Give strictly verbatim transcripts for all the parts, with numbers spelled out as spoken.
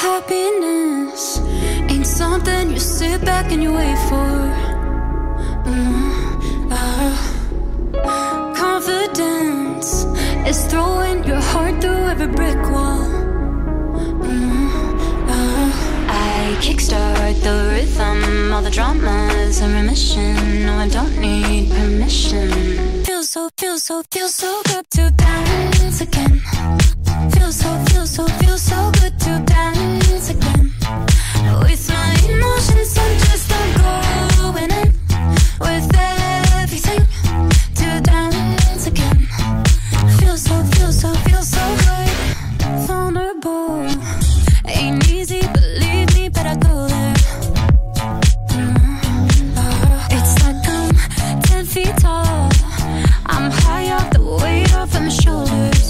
Happiness ain't something you sit back and you wait for. Mm, uh, confidence is throwing your heart through every brick wall. Mm, uh, I kickstart the rhythm, all the drama's in remission. No, I don't need permission. Feels so, feels so, feels so good to dance again. Feels so, feels so, feels so good to dance again. With my emotions, I'm just not going in. With everything to dance again. Feels so, feels so, feels so good. Vulnerable ain't easy, believe me, but I go there. Mm, uh, it's like I'm ten feet tall. I'm high off the weight off of my shoulders.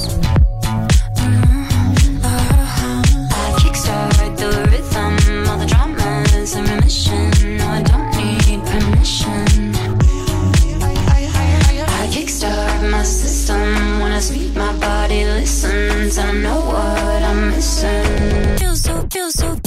Speak, my body listens, I know what I'm missing. Feels so, feels so,